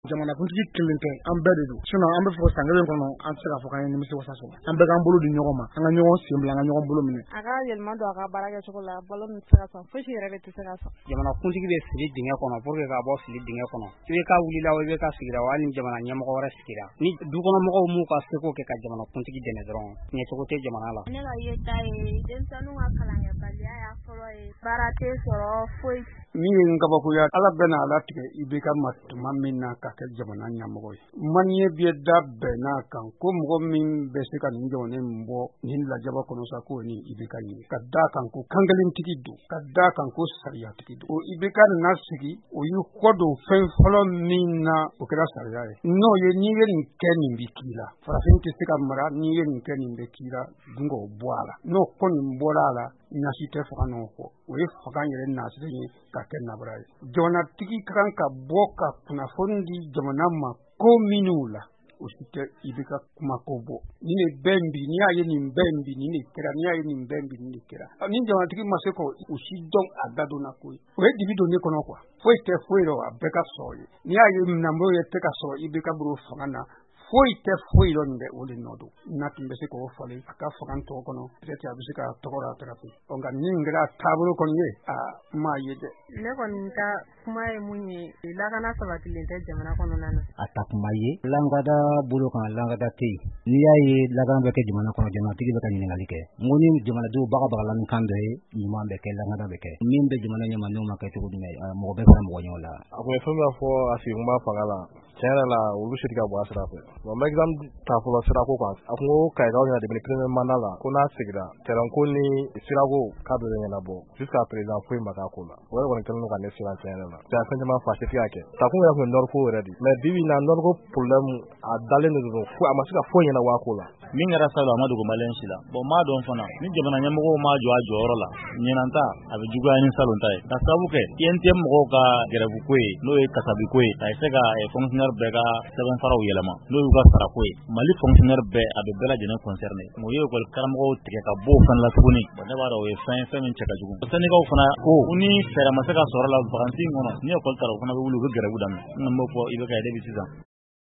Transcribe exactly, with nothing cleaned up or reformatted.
jamana kuntigi kelen tɛ an bɛɛ de don sinon an bɛ fɔ san kelen kɔnɔ an tɛ se ka fɔ k'an ye nimisi wasa sɔrɔ an bɛɛ k'an bolo di ɲɔgɔn ma an ka ɲɔgɔn sen bila an ka ɲɔgɔn bolo minɛ a ka yɛlɛma don a ka baara kɛcogo la balo min tɛ se ka sɔn fosi yɛrɛ de tɛ se ka sɔn jamana kuntigi bɛ fili dingɛ kɔnɔ pour que ka bɔ fili dingɛ kɔnɔ i bɛ ka wulila o i bɛ ka sigira wa hali ni jamana ɲɛmɔgɔ wɛrɛ sigira ni dukɔnɔmɔgɔw m'u ka seko kɛ ka jamana kuntigi dɛmɛ dɔrɔn ɲɛcogo tɛ jamana la ne ka yeta ye denmisɛnninw ka kalankɛbaliya y'a fɔlɔ ye baara tɛ sɔrɔ foyi min ye n kabakoya ala bɛna ala tigɛ i bɛ ka ma tuma min na ka kɛ jamana ɲɛmɔgɔ ye maniye bɛ da bɛn n'a kan ko mɔgɔ min bɛ se ka nin jamana in bɔ nin lajaba kɔnɔ sa ko ni i bɛ ka ɲini ka da kan ko kankelentigi don ka da kan ko sariyatigi don o i bɛ ka na sigi o y'u kɔ don fɛn fɔlɔ min na o kɛra sariya ye n'o ye n'i ye nin kɛ nin bɛ k'i la farafin tɛ se ka mara n'i ye nin kɛ nin bɛ k'i la dun k'o bɔ a la n'o kɔni bɔra a la ɲasi tɛ faga n'o kɔ o ye faga yɛrɛ nasiri ye ka kɛ nabara ye jamanatigi kan ka bɔ ka kunnafoni di jamana ma ko minnu la o si tɛ i bɛ ka kuma ko bɔ ni ne bɛn bi n'i y'a ye nin bɛn bi ni ne kɛra n'i y'a ye nin bɛn bi ni ne kɛra ni jamanatigi ma se ko o si dɔn a dadonna ko ye o ye dibi don ne kɔnɔ quoi foyi tɛ foyi dɔn a bɛɛ ka sɔrɔ ye n'i y'a ye minɛnbolo ye tɛ ka sɔrɔ i bɛ ka bolo fanga na foyi tɛ foyi dɔn dɛ o de nɔ don n'a tun bɛ se k'o falen a ka fanga tɔgɔ kɔnɔ peut-être a bɛ se ka tɔgɔ la tarafe ɔ nka nin kɛra taabolo kɔni ye a m'a ye dɛ ne kɔni ka kuma ye mun ye lakana sabatilen tɛ jamana kɔnɔna na a ta kuma ye langada bolo kan langada tɛ yen n'i y'a ye lakana bɛ kɛ jamana kɔnɔ jamanatigi bɛ ka ɲininkali kɛ n ko ni jamanadenw bagabagalan ni kan dɔ ye ɲuman bɛ kɛ langada bɛ kɛ min bɛ jamana ɲɛmadenw ma kɛ cogo jumɛn mɔgɔ bɛ fara mɔgɔ ɲɔgɔn la a kun ye fɛn min fɔ a sigi kun b'a fanga la tiɲɛ yɛrɛ la olu si ka bɔ a sira fɛ bon n bɛ exemple ta fɔlɔ sirako kan a kun ko Kayikaw ɲɛna depuis premier mandat la ko n'a sigira terrain ko ni sirako k'a bɛ ɲɛnabɔ jusqu'à présent foyi ma k'a ko la o yɛrɛ kɔni kɛlen don ka ne siran tiɲɛ yɛrɛ la c'est fɛn caman fa se ka kɛ ta kun yɛrɛ kun ye Nord ko yɛrɛ de mais bibi na Nord ko problème a dalen de don fo a ma se ka foyi ɲɛnabɔ a ko la min kɛra salo a ma dogo maliyɛn si la bon m'a dɔn fana ni jamana ɲɛmɔgɔw ma jɔ a jɔyɔrɔ la ɲinanta a bɛ juguya ni salon ta ye ka sababu kɛ I N T M mɔgɔw ka grève ko ye n'o ye kasabi ko ye a bɛ se ka fonctionnaire bɛɛ ka sɛbɛn faraw yɛlɛma n'o y'u ka sara ko ye Mali fonctionnaire bɛɛ a bɛ bɛɛ lajɛlen concerné o ye école karamɔgɔw tigɛ ka bɔ o fana la tuguni bon ne b'a dɔn o ye fɛn fɛn min cɛ ka jugu syndicat fana ko ni fɛɛrɛ ma se ka sɔrɔ la vacances in kɔnɔ ni école taara o fana bɛ wuli u bɛ grève daminɛ n b'o fɔ I B K ye depuis sisan